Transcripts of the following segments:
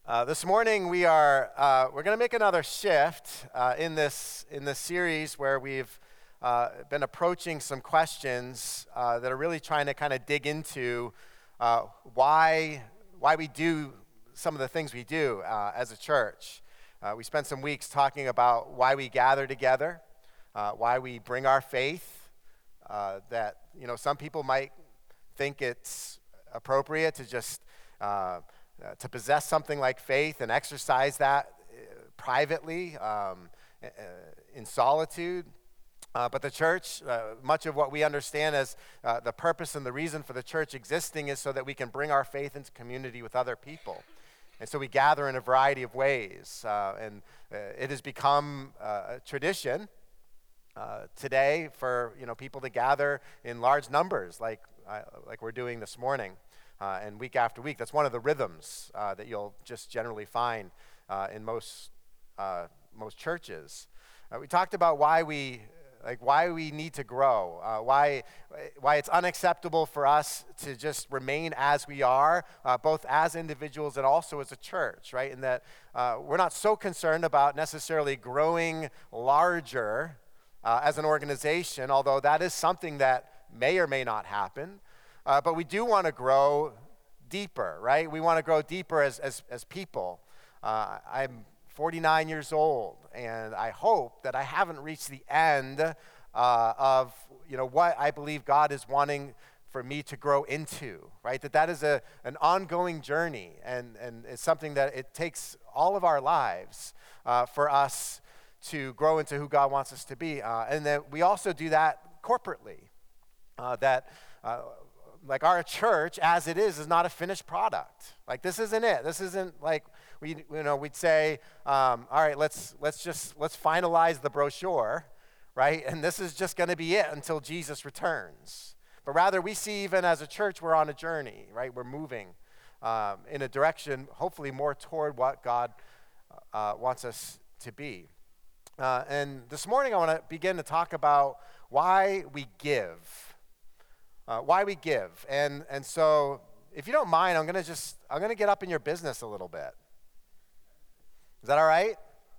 This morning we're going to make another shift in this series where we've been approaching some questions that are really trying to kind of dig into why we do some of the things we do as a church. We spent some weeks talking about why we gather together, why we bring our faith. That some people might think it's appropriate to just to possess something like faith and exercise that privately in solitude. But the church, much of what we understand as the purpose and the reason for the church existing is so that we can bring our faith into community with other people. And so we gather in a variety of ways. And it has become a tradition today for people to gather in large numbers like we're doing this morning. And week after week, that's one of the rhythms that you'll just generally find in most churches. We talked about why we need to grow, why it's unacceptable for us to just remain as we are, both as individuals and also as a church, right? And that we're not so concerned about necessarily growing larger as an organization, although that is something that may or may not happen. But we do want to grow deeper, right? We want to grow deeper as people. I'm 49 years old, and I hope that I haven't reached the end of what I believe God is wanting for me to grow into, right? That is an ongoing journey, and it's something that it takes all of our lives for us to grow into who God wants us to be. And that we also do that corporately. Like our church, as it is not a finished product. Like this isn't it. This isn't like we'd say, all right, let's finalize the brochure, right? And this is just going to be it until Jesus returns. But rather, we see even as a church, we're on a journey, right? We're moving in a direction, hopefully more toward what God wants us to be. And this morning, I want to begin to talk about why we give. Why we give. And so if you don't mind, I'm going to get up in your business a little bit. Is that all right?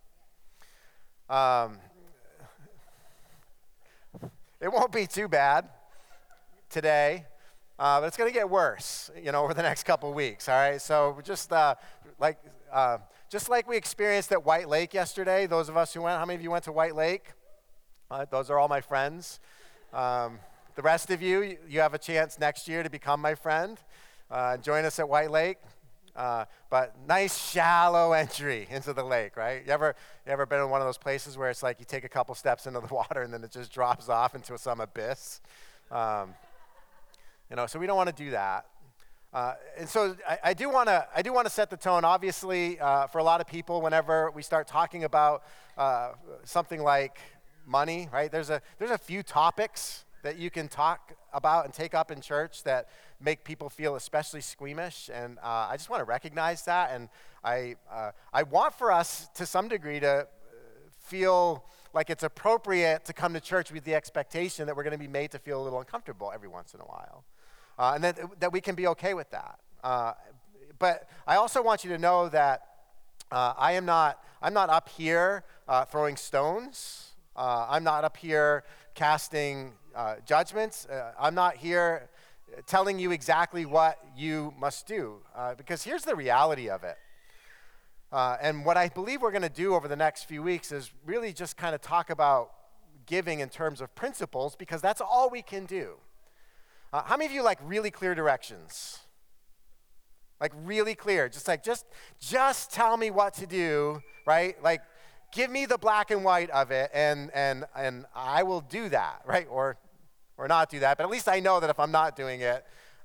It won't be too bad today, but it's going to get worse, over the next couple of weeks, all right? So just like we experienced at White Lake yesterday, those of us who went, how many of you went to White Lake? Those are all my friends. The rest of you have a chance next year to become my friend. Join us at White Lake. But nice shallow entry into the lake, right? You ever been in one of those places where it's like you take a couple steps into the water and then it just drops off into some abyss? So we don't want to do that. And so I do want to set the tone. Obviously, for a lot of people, whenever we start talking about something like money, right? There's a few topics that you can talk about and take up in church that make people feel especially squeamish, and I just want to recognize that, and I want for us to some degree to feel like it's appropriate to come to church with the expectation that we're going to be made to feel a little uncomfortable every once in a while, and that we can be okay with that. But I also want you to know that I'm not up here throwing stones. I'm not up here casting judgments. I'm not here telling you exactly what you must do, because here's the reality of it. And what I believe we're going to do over the next few weeks is really just kind of talk about giving in terms of principles, because that's all we can do. How many of you like really clear directions? Like really clear, just tell me what to do, right? Like, give me the black and white of it, and I will do that, right? Or not do that. But at least I know that if I'm not doing it,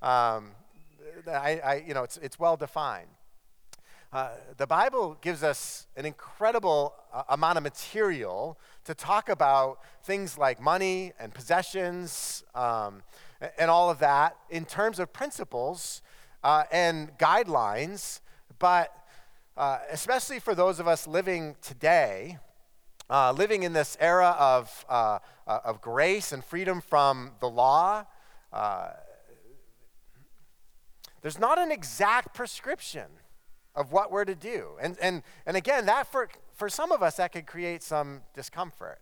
it's well defined. The Bible gives us an incredible amount of material to talk about things like money and possessions and all of that in terms of principles and guidelines, but especially for those of us living today, living in this era of grace and freedom from the law, there's not an exact prescription of what we're to do. And again, that for some of us, that could create some discomfort.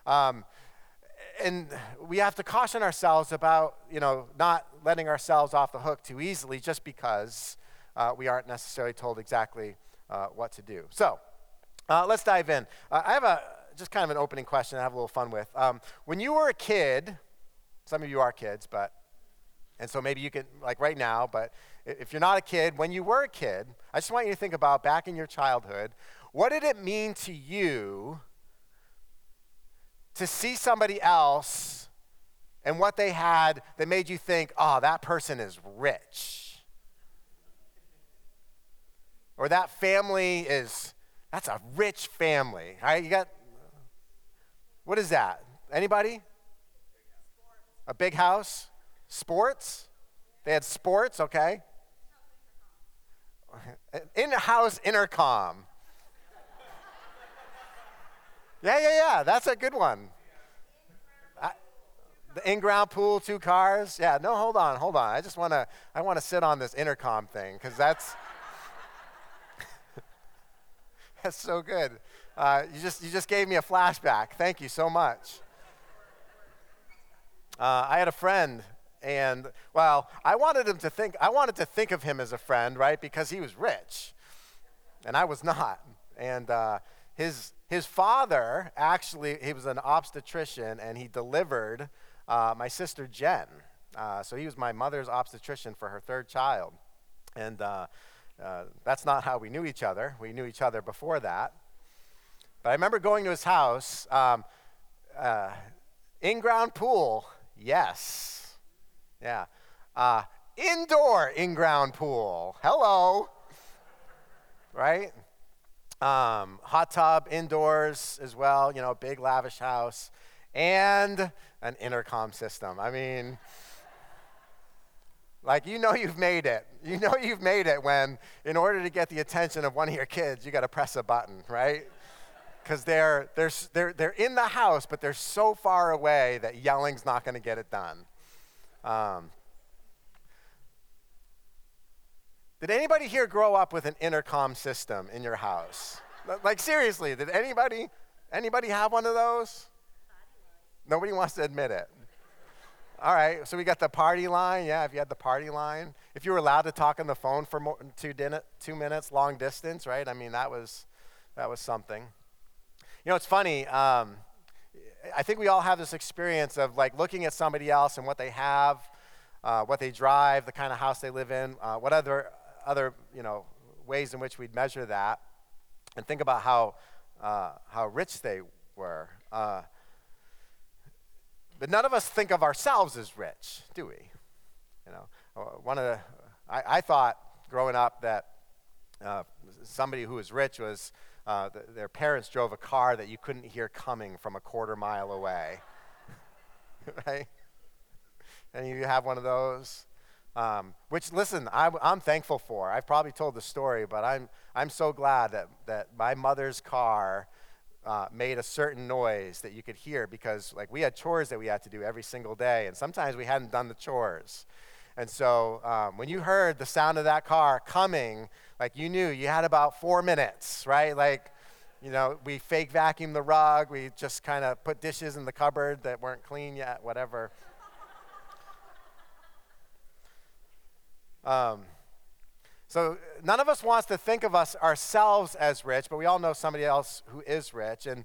And we have to caution ourselves about, not letting ourselves off the hook too easily just because we aren't necessarily told exactly what to do. So let's dive in. I have just kind of an opening question I have a little fun with. When you were a kid, some of you are kids, and so maybe you can, like right now, but if you're not a kid, when you were a kid, I just want you to think about back in your childhood, what did it mean to you to see somebody else and what they had that made you think, oh, that person is rich? Or that family that's a rich family. All right, you got, what is that? Anybody? A big house? Sports? They had sports, okay. In-house intercom. Yeah, that's a good one. The in-ground pool, 2 cars. Yeah, no, hold on. I want to sit on this intercom thing because that's that's so good. You just gave me a flashback. Thank you so much. I had a friend, and I wanted to think of him as a friend, right? Because he was rich, and I was not. And his father, actually, he was an obstetrician, and he delivered my sister Jen. So he was my mother's obstetrician for her 3rd child. And that's not how we knew each other. We knew each other before that. But I remember going to his house, in-ground pool, yes. Yeah. Indoor in-ground pool, hello. Right? Hot tub indoors as well, big lavish house, and an intercom system. I mean, like, you've made it. You've made it when, in order to get the attention of one of your kids, you got to press a button, right? Because they're in the house, but they're so far away that yelling's not going to get it done. Did anybody here grow up with an intercom system in your house? Like, seriously, did anybody have one of those? Nobody wants to admit it. All right, so we got the party line. Yeah, if you had the party line. If you were allowed to talk on the phone for 2 minutes, long distance, right? I mean, that was something. It's funny. I think we all have this experience of, like, looking at somebody else and what they have, what they drive, the kind of house they live in, what other ways in which we'd measure that, and think about how rich they were. But none of us think of ourselves as rich, do we? I thought growing up that somebody who was rich was their parents drove a car that you couldn't hear coming from a quarter mile away, right? And you have one of those, which, listen, I'm thankful for. I've probably told the story, but I'm so glad that my mother's car made a certain noise that you could hear, because, like, we had chores that we had to do every single day, and sometimes we hadn't done the chores. And so when you heard the sound of that car coming, like, you knew you had about 4 minutes, right? Like, we fake vacuumed the rug. We just kind of put dishes in the cupboard that weren't clean yet, whatever. So none of us wants to think of ourselves as rich, but we all know somebody else who is rich. And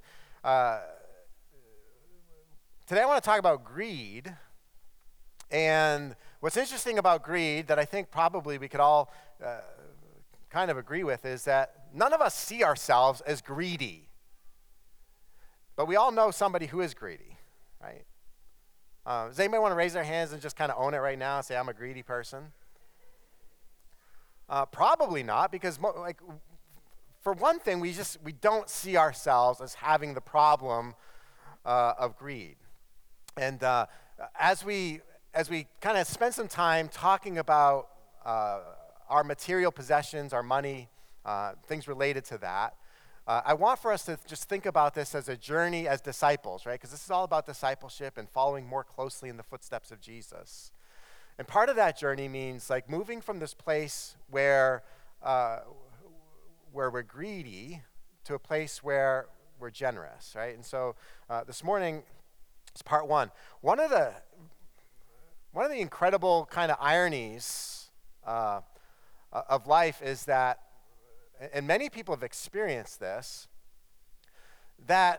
today I want to talk about greed. And what's interesting about greed that I think probably we could all kind of agree with is that none of us see ourselves as greedy. But we all know somebody who is greedy, right? Does anybody want to raise their hands and just kind of own it right now and say, I'm a greedy person? Probably not, because for one thing, we don't see ourselves as having the problem of greed. And as we kind of spend some time talking about our material possessions, our money, things related to that, I want for us to just think about this as a journey as disciples, right? Because this is all about discipleship and following more closely in the footsteps of Jesus. And part of that journey means, like, moving from this place where where we're greedy to a place where we're generous, right? And so this morning, it's part one. One of the incredible kind of ironies of life is that, and many people have experienced this, that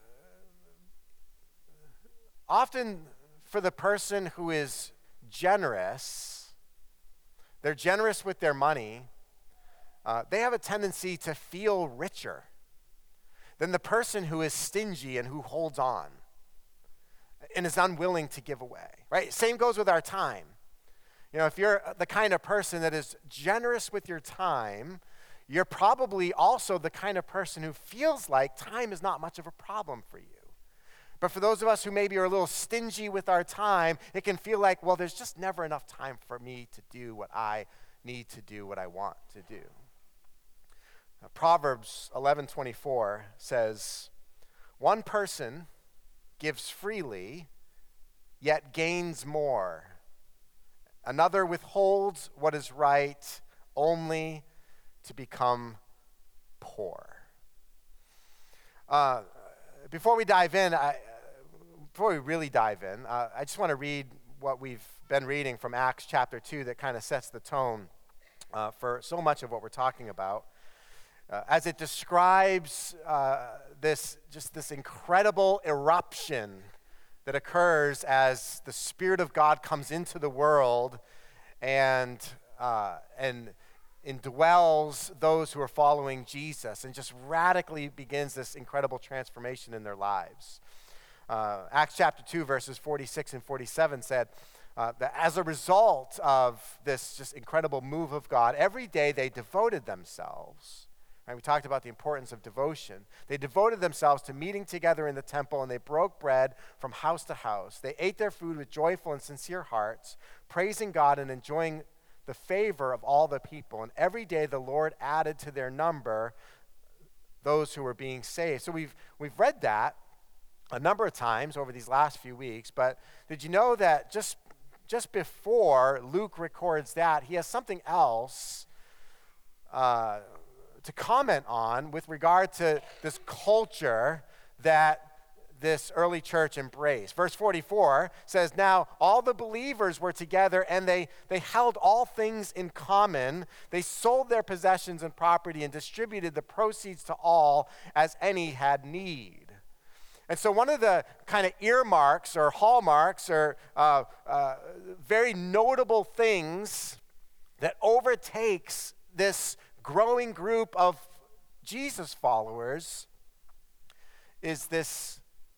often for the person who is generous, they're generous with their money, they have a tendency to feel richer than the person who is stingy and who holds on and is unwilling to give away, right? Same goes with our time. You know, if you're the kind of person that is generous with your time, you're probably also the kind of person who feels like time is not much of a problem for you. But for those of us who maybe are a little stingy with our time, it can feel like, well, there's just never enough time for me to do what I need to do, what I want to do. Proverbs 11:24 says, "One person gives freely, yet gains more. Another withholds what is right only to become poor." Before we really dive in, I just want to read what we've been reading from Acts chapter 2 that kind of sets the tone for so much of what we're talking about. As it describes this incredible eruption that occurs as the Spirit of God comes into the world and indwells those who are following Jesus and just radically begins this incredible transformation in their lives. Acts chapter 2, verses 46 and 47 said that as a result of this just incredible move of God, every day they devoted themselves. Right, we talked about the importance of devotion. They devoted themselves to meeting together in the temple, and they broke bread from house to house. They ate their food with joyful and sincere hearts, praising God and enjoying the favor of all the people. And every day the Lord added to their number those who were being saved. So we've read that a number of times over these last few weeks, but did you know that just before Luke records that, he has something else to comment on with regard to this culture that this early church embraced. Verse 44 says, "Now all the believers were together and they held all things in common. They sold their possessions and property and distributed the proceeds to all as any had need." And so one of the kind of earmarks or hallmarks or very notable things that overtakes this growing group of Jesus followers is this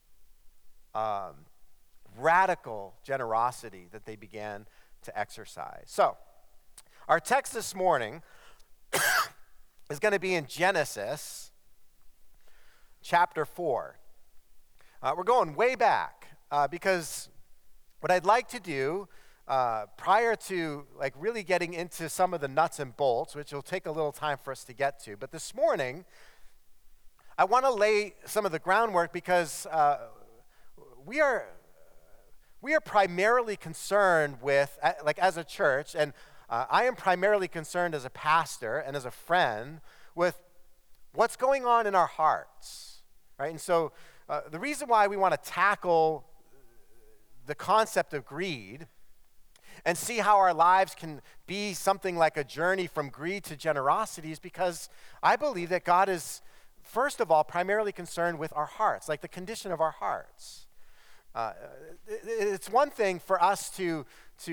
radical generosity that they began to exercise. So, our text this morning is going to be in Genesis chapter 4. We're going way back because what I'd like to do prior to really getting into some of the nuts and bolts, which will take a little time for us to get to, but this morning I want to lay some of the groundwork because we are primarily concerned with, as a church, and I am primarily concerned as a pastor and as a friend with what's going on in our hearts, right? And so the reason why we want to tackle the concept of greed and see how our lives can be something like a journey from greed to generosity is because I believe that God is, first of all, primarily concerned with our hearts, like the condition of our hearts. It's one thing for us to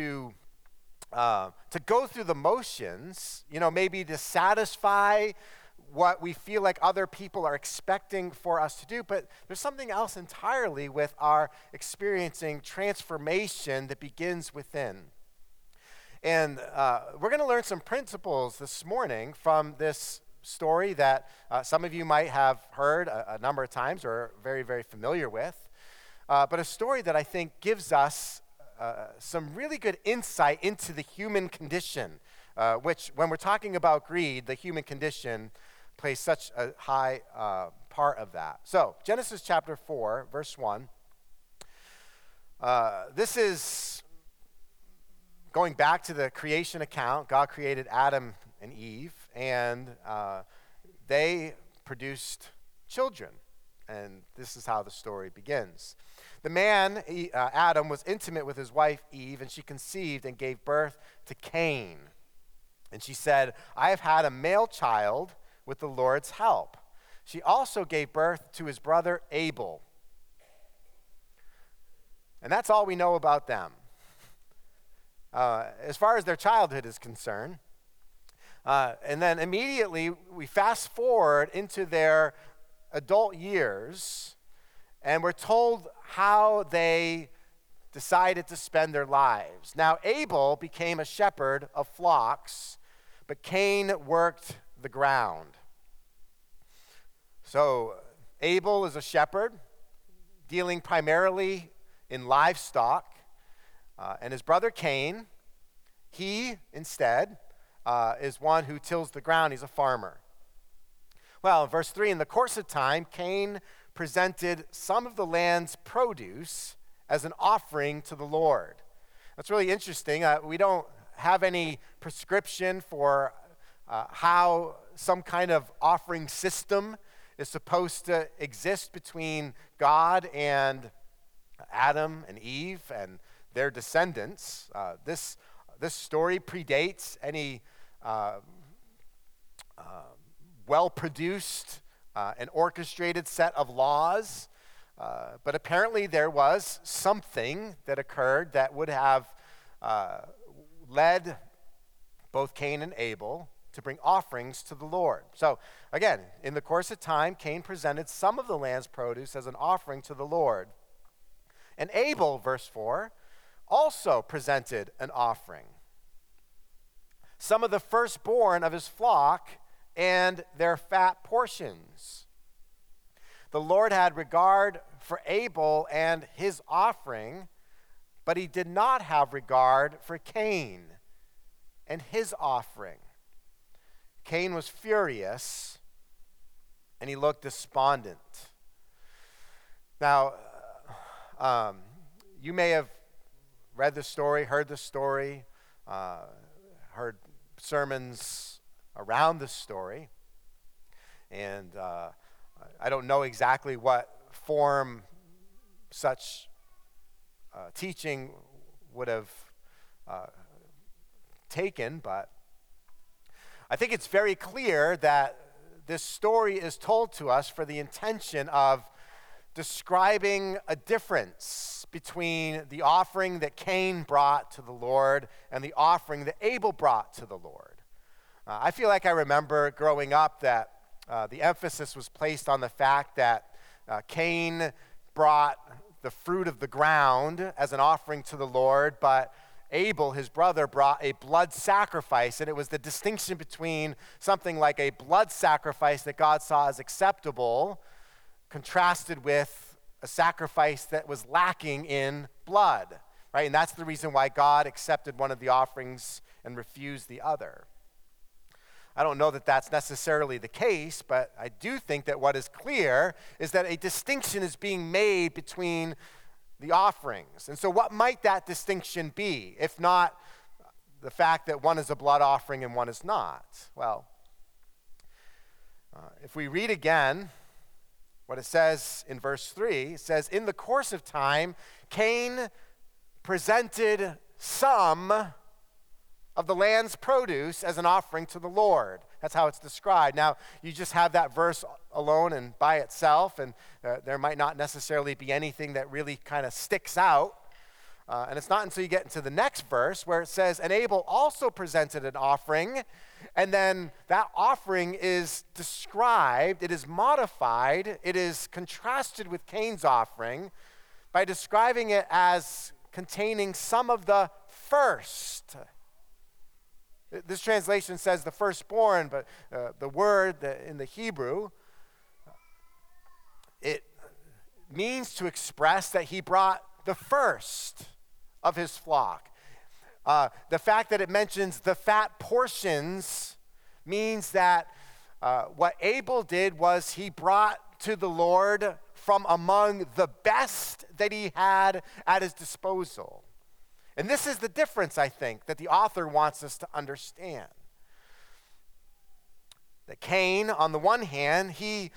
go through the motions, maybe to satisfy what we feel like other people are expecting for us to do, but there's something else entirely with our experiencing transformation that begins within. And we're going to learn some principles this morning from this story that some of you might have heard a number of times or are very, very familiar with, but a story that I think gives us some really good insight into the human condition, which when we're talking about greed, the human condition plays such a high part of that. So, Genesis chapter 4, verse 1. This is going back to the creation account. God created Adam and Eve, and they produced children. And this is how the story begins. The man, Adam, was intimate with his wife Eve, and she conceived and gave birth to Cain. And she said, I have had a male child with the Lord's help. She also gave birth to his brother Abel. And that's all we know about them. As far as their childhood is concerned. And then immediately we fast forward into their adult years, and we're told how they decided to spend their lives. Now, Abel became a shepherd of flocks, but Cain worked the ground. So, Abel is a shepherd, dealing primarily in livestock, and his brother Cain, he instead is one who tills the ground. He's a farmer. Well, in verse 3, in the course of time, Cain presented some of the land's produce as an offering to the Lord. That's really interesting. We don't have any prescription for how some kind of offering system is supposed to exist between God and Adam and Eve and their descendants. This story predates any well-produced and orchestrated set of laws, but apparently there was something that occurred that would have led both Cain and Abel to bring offerings to the Lord. So again, in the course of time, Cain presented some of the land's produce as an offering to the Lord. And Abel, verse 4, also presented an offering. Some of the firstborn of his flock and their fat portions. The Lord had regard for Abel and his offering, but he did not have regard for Cain and his offering. Cain was furious, and he looked despondent. Now, you may have read the story, heard the story, heard sermons around this story, and I don't know exactly what form such teaching would have taken, but I think it's very clear that this story is told to us for the intention of describing a difference between the offering that Cain brought to the Lord and the offering that Abel brought to the Lord. I feel like I remember growing up that the emphasis was placed on the fact that Cain brought the fruit of the ground as an offering to the Lord, but Abel, his brother, brought a blood sacrifice, and it was the distinction between something like a blood sacrifice that God saw as acceptable, contrasted with a sacrifice that was lacking in blood, right? And that's the reason why God accepted one of the offerings and refused the other. I don't know that that's necessarily the case, but I do think that what is clear is that a distinction is being made between the offerings. And so what might that distinction be, if not the fact that one is a blood offering and one is not? Well, if we read again what it says in verse 3, it says, in the course of time, Cain presented some of the land's produce as an offering to the Lord. That's how it's described. Now, you just have that verse alone and by itself, and there might not necessarily be anything that really kind of sticks out. And it's not until you get into the next verse where it says, and Abel also presented an offering, and then that offering is described, it is modified, it is contrasted with Cain's offering by describing it as containing some of the first. This translation says the firstborn, but the word in the Hebrew, it means to express that he brought the first of his flock. The fact that it mentions the fat portions means that what Abel did was he brought to the Lord from among the best that he had at his disposal. And this is the difference, I think, that the author wants us to understand. That Cain, on the one hand, he,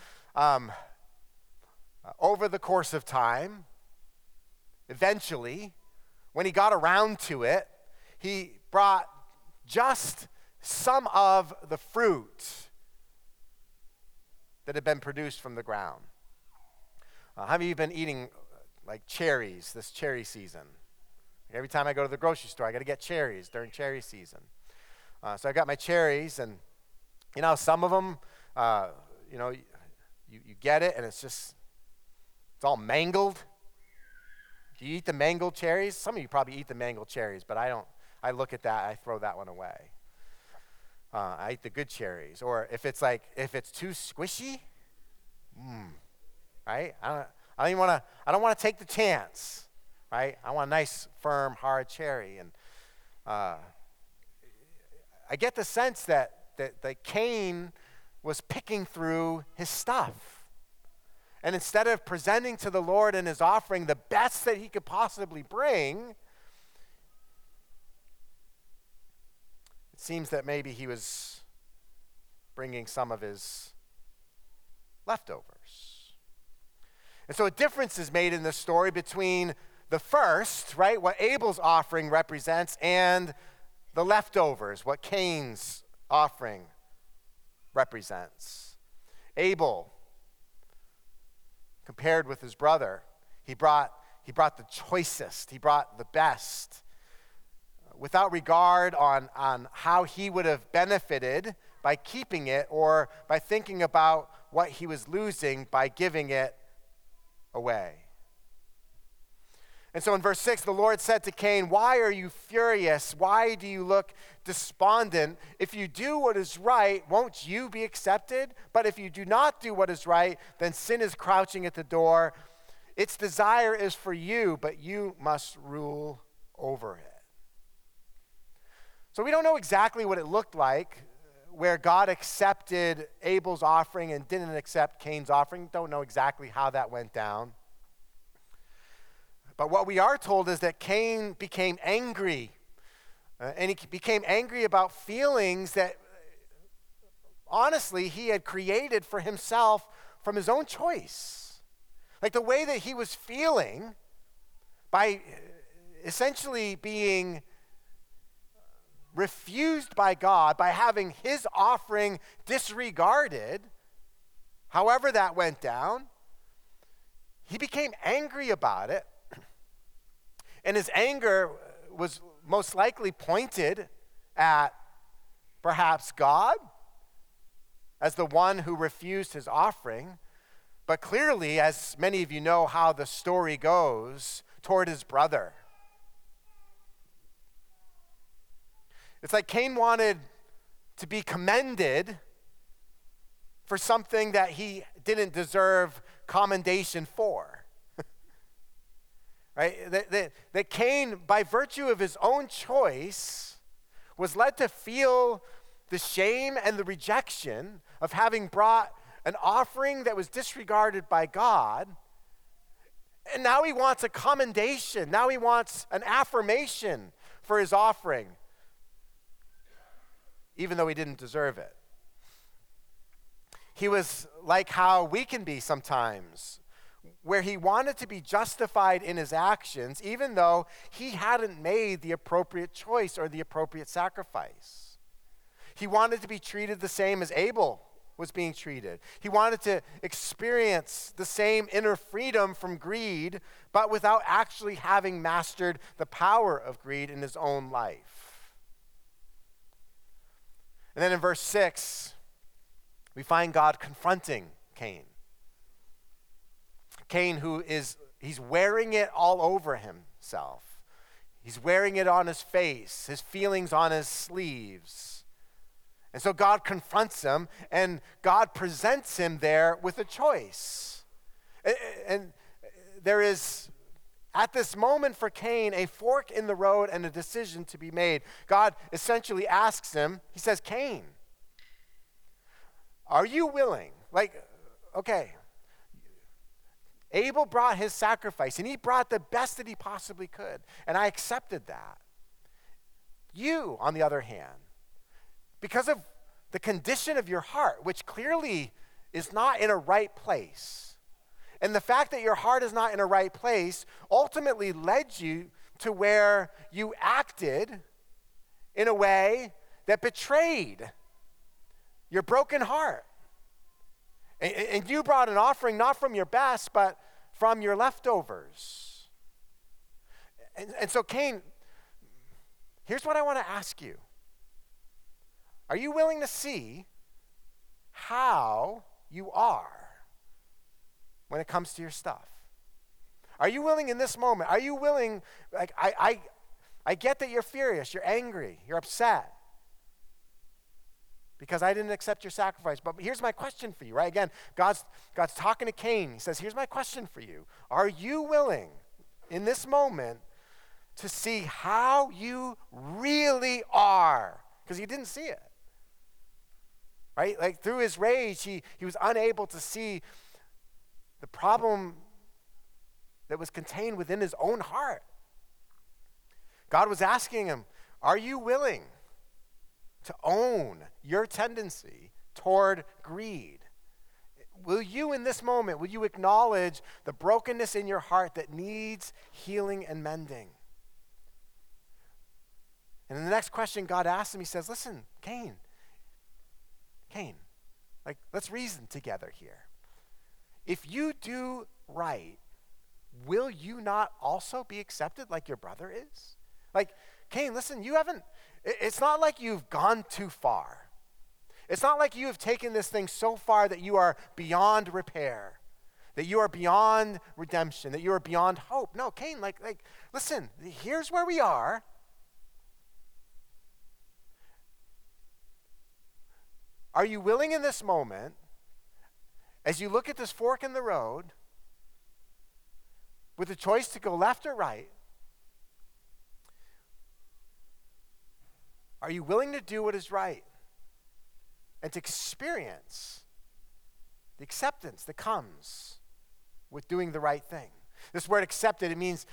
over the course of time, eventually, when he got around to it, he brought just some of the fruit that had been produced from the ground. How many of you been eating like cherries this cherry season? Every time I go to the grocery store, I got to get cherries during cherry season. So I got my cherries, and some of them, you get it, and it's all mangled. Do you eat the mangled cherries? Some of you probably eat the mangled cherries, but I don't. I look at that, I throw that one away. I eat the good cherries. Or if it's too squishy, right? I don't want to take the chance, right? I want a nice, firm, hard cherry. And I get the sense that Cain was picking through his stuff. And instead of presenting to the Lord in his offering the best that he could possibly bring, it seems that maybe he was bringing some of his leftovers. And so a difference is made in this story between the first, right, what Abel's offering represents, and the leftovers, what Cain's offering represents. Abel, compared with his brother, he brought the choicest, he brought the best, without regard on how he would have benefited by keeping it or by thinking about what he was losing by giving it away. And so in verse 6, the Lord said to Cain, "Why are you furious? Why do you look despondent? If you do what is right, won't you be accepted? But if you do not do what is right, then sin is crouching at the door. Its desire is for you, but you must rule over it." So we don't know exactly what it looked like where God accepted Abel's offering and didn't accept Cain's offering. Don't know exactly how that went down. But what we are told is that Cain became angry. And he became angry about feelings that, honestly, he had created for himself from his own choice. Like the way that he was feeling by essentially being refused by God, by having his offering disregarded, however that went down, he became angry about it. And his anger was most likely pointed at perhaps God as the one who refused his offering, but clearly, as many of you know how the story goes, toward his brother. It's like Cain wanted to be commended for something that he didn't deserve commendation for. Right? That Cain, by virtue of his own choice, was led to feel the shame and the rejection of having brought an offering that was disregarded by God. And now he wants a commendation. Now he wants an affirmation for his offering, even though he didn't deserve it. He was like how we can be sometimes, where he wanted to be justified in his actions, even though he hadn't made the appropriate choice or the appropriate sacrifice. He wanted to be treated the same as Abel was being treated. He wanted to experience the same inner freedom from greed, but without actually having mastered the power of greed in his own life. And then in verse 6, we find God confronting Cain. Cain, he's wearing it all over himself. He's wearing it on his face, his feelings on his sleeves. And so God confronts him, and God presents him there with a choice. And there is, at this moment for Cain, a fork in the road and a decision to be made. God essentially asks him, he says, "Cain, are you willing?" Okay. Abel brought his sacrifice, and he brought the best that he possibly could, and I accepted that. You, on the other hand, because of the condition of your heart, which clearly is not in a right place. And the fact that your heart is not in a right place ultimately led you to where you acted in a way that betrayed your broken heart. And you brought an offering not from your best, but from your leftovers. And so, Cain, here's what I want to ask you. Are you willing to see how you are when it comes to your stuff? Are you willing in this moment? Are you willing, like, I get that you're furious, you're angry, you're upset because I didn't accept your sacrifice. But here's my question for you, right? Again, God's talking to Cain. He says, here's my question for you. Are you willing in this moment to see how you really are? Because he didn't see it. Right? Like through his rage, he was unable to see the problem that was contained within his own heart. God was asking him, are you willing to own your tendency toward greed? Will you in this moment, will you acknowledge the brokenness in your heart that needs healing and mending? And in the next question God asks him, he says, listen, Cain, like, let's reason together here. If you do right, will you not also be accepted like your brother is? Like, Cain, listen, it's not like you've gone too far. It's not like you have taken this thing so far that you are beyond repair, that you are beyond redemption, that you are beyond hope. No, Cain, like, listen, here's where we are. Are you willing in this moment, as you look at this fork in the road, with the choice to go left or right, are you willing to do what is right and to experience the acceptance that comes with doing the right thing? This word accepted, it means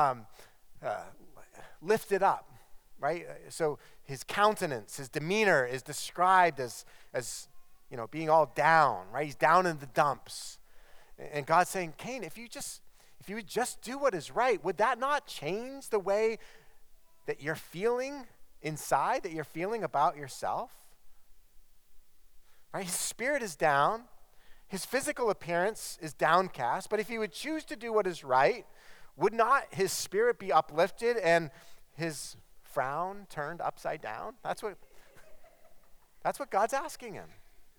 lifted up, right? So his countenance, his demeanor is described as being all down, right? He's down in the dumps. And God's saying, Cain, if you would just do what is right, would that not change the way that you're feeling inside, that you're feeling about yourself? Right? His spirit is down. His physical appearance is downcast. But if he would choose to do what is right, would not his spirit be uplifted and his frown turned upside down? That's what God's asking him.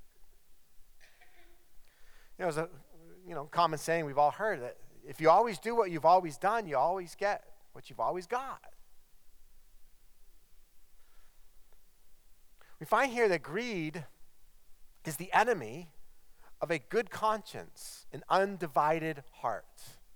There's a common saying we've all heard that if you always do what you've always done, you always get what you've always got. We find here that greed is the enemy of a good conscience, an undivided heart.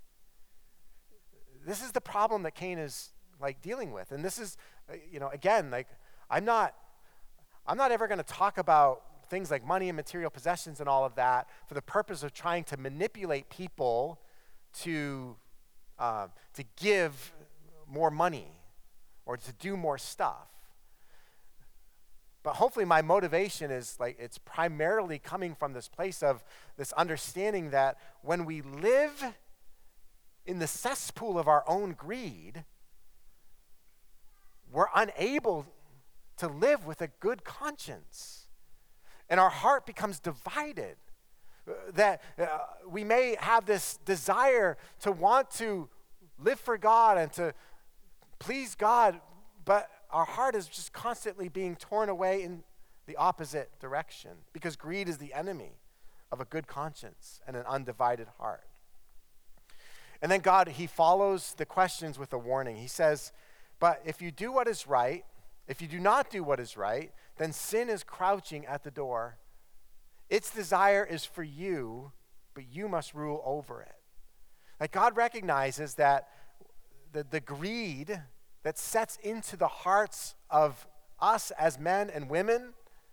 This is the problem that Cain is dealing with. And this is, again, I'm not ever going to talk about things like money and material possessions and all of that for the purpose of trying to manipulate people to give more money or to do more stuff. But hopefully my motivation is it's primarily coming from this place of this understanding that when we live in the cesspool of our own greed, we're unable to live with a good conscience. And our heart becomes divided. That we may have this desire to want to live for God and to please God, but our heart is just constantly being torn away in the opposite direction because greed is the enemy of a good conscience and an undivided heart. And then God, he follows the questions with a warning. He says, but if you do what is right, if you do not do what is right, then sin is crouching at the door. Its desire is for you, but you must rule over it. God recognizes that the greed that sets into the hearts of us as men and women,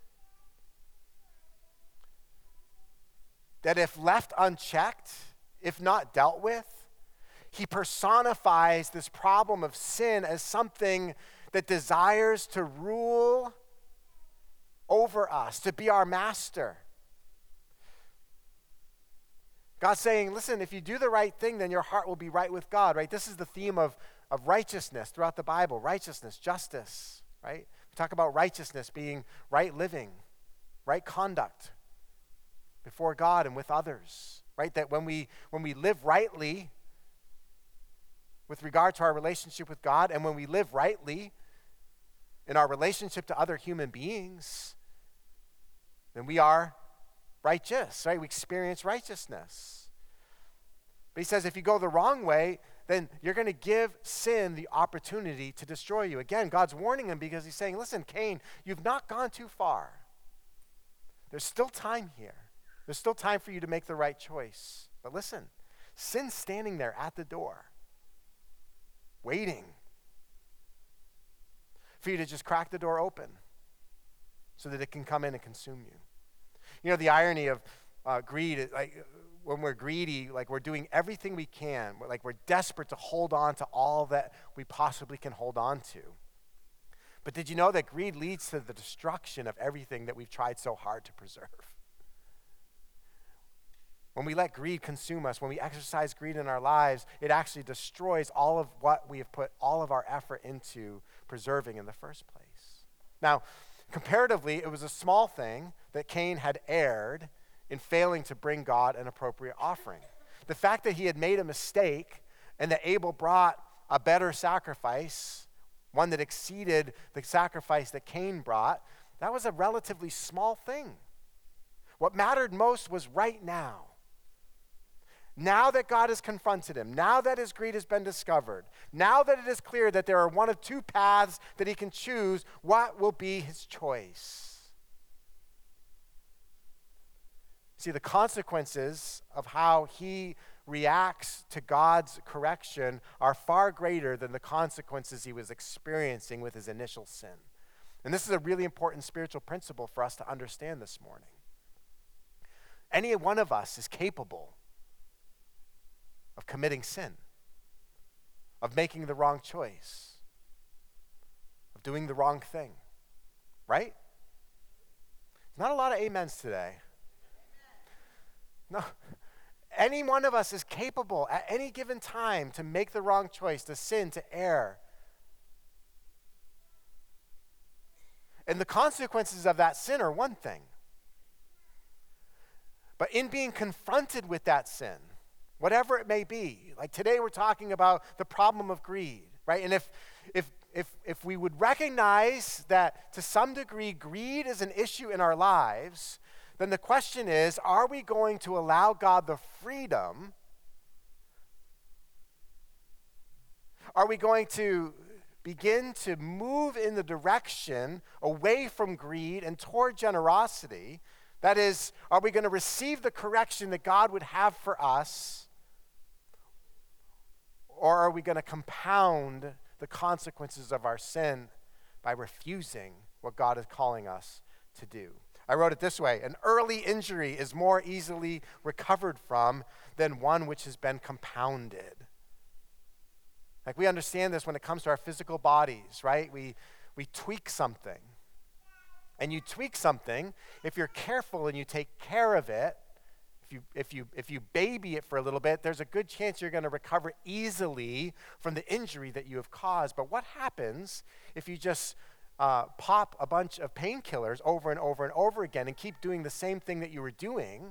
that if left unchecked, if not dealt with, he personifies this problem of sin as something that desires to rule over us, to be our master. God's saying, listen, if you do the right thing, then your heart will be right with God, right? This is the theme of righteousness throughout the Bible. Righteousness, justice, right? We talk about righteousness being right living, right conduct before God and with others, right? That when we live rightly with regard to our relationship with God, and when we live rightly in our relationship to other human beings, then we are righteous, right? We experience righteousness. But he says if you go the wrong way, then you're going to give sin the opportunity to destroy you. Again, God's warning him because he's saying, listen, Cain, you've not gone too far. There's still time here. There's still time for you to make the right choice. But listen, sin's standing there at the door, waiting for you to just crack the door open so that it can come in and consume you. You know, the irony of greed is like when we're greedy, like we're doing everything we can. We're desperate to hold on to all that we possibly can hold on to. But did you know that greed leads to the destruction of everything that we've tried so hard to preserve? When we let greed consume us, when we exercise greed in our lives, it actually destroys all of what we have put all of our effort into preserving in the first place. Now, comparatively, it was a small thing that Cain had erred in failing to bring God an appropriate offering. The fact that he had made a mistake and that Abel brought a better sacrifice, one that exceeded the sacrifice that Cain brought, that was a relatively small thing. What mattered most was right now. Now that God has confronted him, now that his greed has been discovered, now that it is clear that there are one of two paths that he can choose, what will be his choice? See, the consequences of how he reacts to God's correction are far greater than the consequences he was experiencing with his initial sin. And this is a really important spiritual principle for us to understand this morning. Any one of us is capable of committing sin, of making the wrong choice, of doing the wrong thing, right? Not a lot of amens today. No, any one of us is capable at any given time to make the wrong choice, to sin, to err. And the consequences of that sin are one thing. But in being confronted with that sin, whatever it may be, like today we're talking about the problem of greed, right? And if we would recognize that to some degree greed is an issue in our lives, then the question is, are we going to allow God the freedom? Are we going to begin to move in the direction away from greed and toward generosity? That is, are we going to receive the correction that God would have for us? Or are we going to compound the consequences of our sin by refusing what God is calling us to do? I wrote it this way: an early injury is more easily recovered from than one which has been compounded. Like we understand this when it comes to our physical bodies, right? We tweak something. And you tweak something, if you're careful and you take care of it, if you baby it for a little bit, there's a good chance you're going to recover easily from the injury that you have caused. But what happens if you just pop a bunch of painkillers over and over and over again and keep doing the same thing that you were doing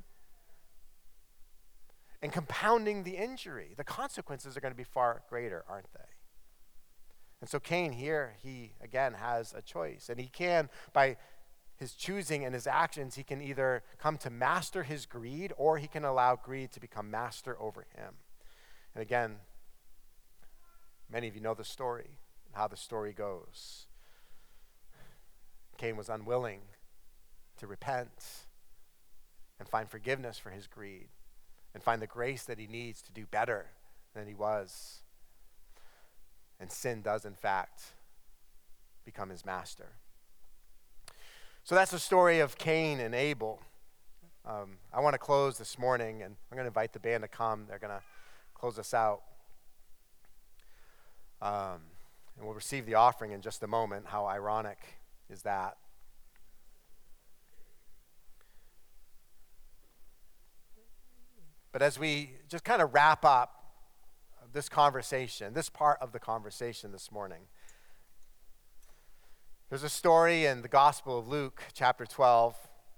and compounding the injury? The consequences are going to be far greater, aren't they? And so Cain here, he again has a choice. And he can, by his choosing and his actions, he can either come to master his greed or he can allow greed to become master over him. And again, many of you know the story and how the story goes. Cain was unwilling to repent and find forgiveness for his greed and find the grace that he needs to do better than he was. And sin does, in fact, become his master. So that's the story of Cain and Abel. I want to close this morning, and I'm going to invite the band to come. They're going to close us out. And we'll receive the offering in just a moment. How ironic is that? But as we just kind of wrap up this conversation, this part of the conversation this morning, there's a story in the Gospel of Luke, chapter 12,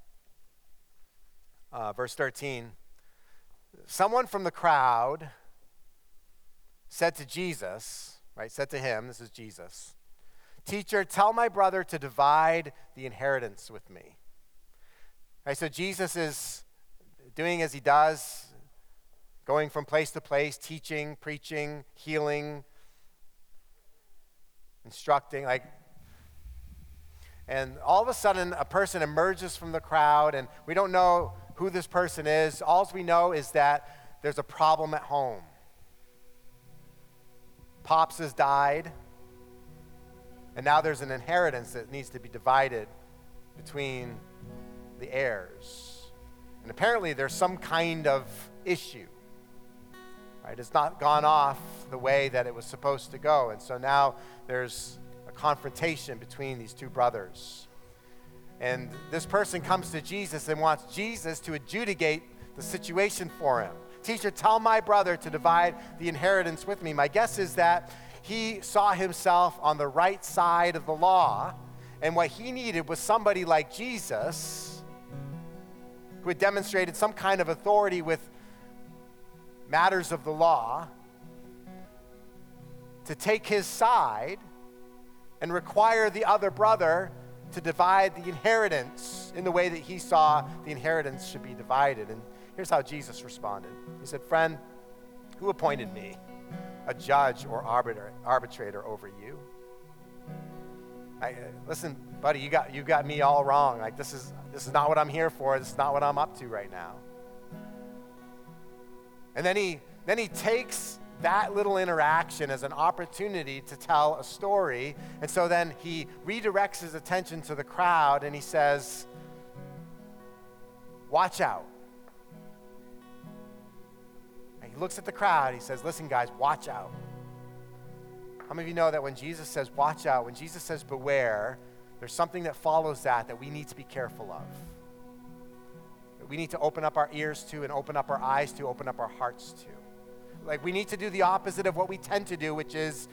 verse 13. Someone from the crowd said to Jesus, right, said to him, this is Jesus, "Teacher, tell my brother to divide the inheritance with me." Right, so Jesus is doing as he does, going from place to place, teaching, preaching, healing, instructing, and all of a sudden a person emerges from the crowd, and we don't know who this person is. All we know is that there's a problem at home. Pops has died, and now there's an inheritance that needs to be divided between the heirs. And apparently there's some kind of issue. Right? It's not gone off the way that it was supposed to go. And so now there's a confrontation between these two brothers. And this person comes to Jesus and wants Jesus to adjudicate the situation for him. "Teacher, tell my brother to divide the inheritance with me." My guess is that he saw himself on the right side of the law, and what he needed was somebody like Jesus who had demonstrated some kind of authority with matters of the law to take his side and require the other brother to divide the inheritance in the way that he saw the inheritance should be divided. And here's how Jesus responded. He said, "Friend, who appointed me a judge or arbitrator over you?" Listen, buddy, you got me all wrong. This is not what I'm here for. This is not what I'm up to right now. And then he takes that little interaction as an opportunity to tell a story. And so then he redirects his attention to the crowd and he says, "Watch out." And he looks at the crowd. He says, "Listen, guys, watch out." How many of you know that when Jesus says watch out, when Jesus says beware, there's something that follows that we need to be careful of? That we need to open up our ears to and open up our eyes to, open up our hearts to. We need to do the opposite of what we tend to do, which is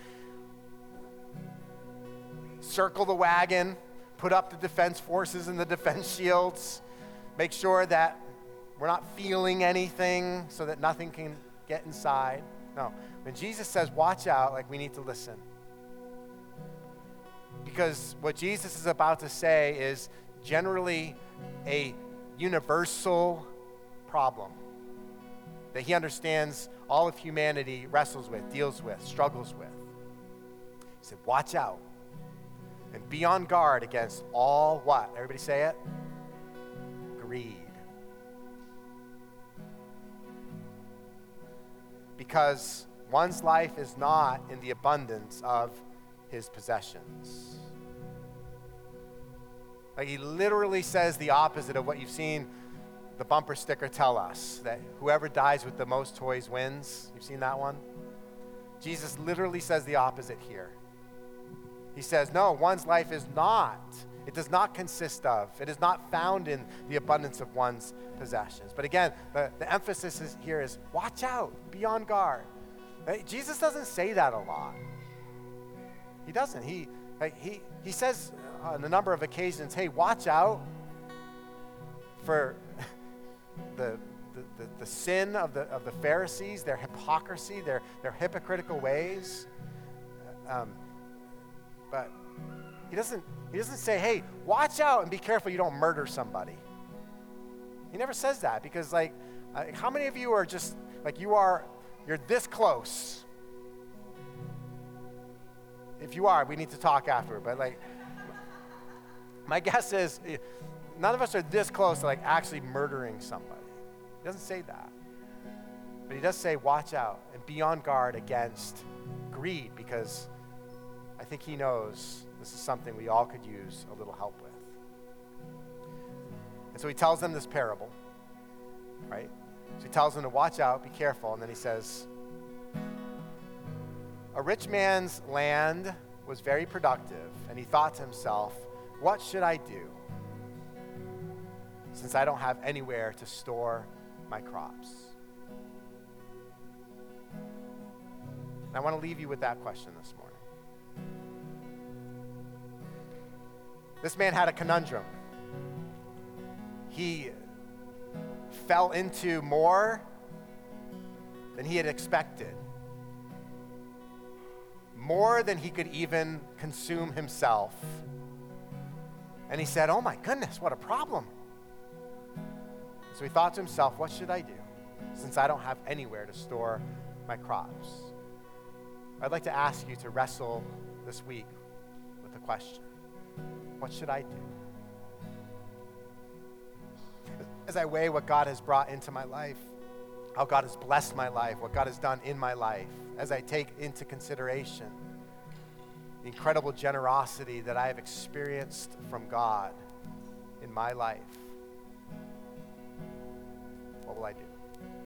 circle the wagon, put up the defense forces and the defense shields, make sure that we're not feeling anything so that nothing can get inside. No, when Jesus says watch out, we need to listen. Because what Jesus is about to say is generally a universal problem that he understands all of humanity wrestles with, deals with, struggles with. He said, watch out and be on guard against all what? Everybody say it? Greed. Because one's life is not in the abundance of his possessions. He literally says the opposite of what you've seen the bumper sticker tell us, that whoever dies with the most toys wins. You've seen that one? Jesus literally says the opposite here. He says, no, one's life is not. It does not consist of. It is not found in the abundance of one's possessions. But again, the emphasis here is watch out, be on guard. Jesus doesn't say that a lot. He doesn't. He says on a number of occasions, hey, watch out for the sin of the Pharisees, their hypocrisy, their hypocritical ways. But he doesn't say, hey, watch out and be careful you don't murder somebody. He never says that because how many of you are just you're this close? If you are, we need to talk afterward. But my guess is none of us are this close to actually murdering somebody. He doesn't say that. But he does say watch out and be on guard against greed, because I think he knows this is something we all could use a little help with. And so he tells them this parable, right? So he tells them to watch out, be careful, and then he says, a rich man's land was very productive, and he thought to himself, what should I do since I don't have anywhere to store my crops? And I want to leave you with that question this morning. This man had a conundrum. He fell into more than he had expected, more than he could even consume himself. And he said, oh my goodness, what a problem. So he thought to himself, what should I do since I don't have anywhere to store my crops? I'd like to ask you to wrestle this week with the question, what should I do? As I weigh what God has brought into my life, how God has blessed my life, what God has done in my life, as I take into consideration the incredible generosity that I have experienced from God in my life, what will I do?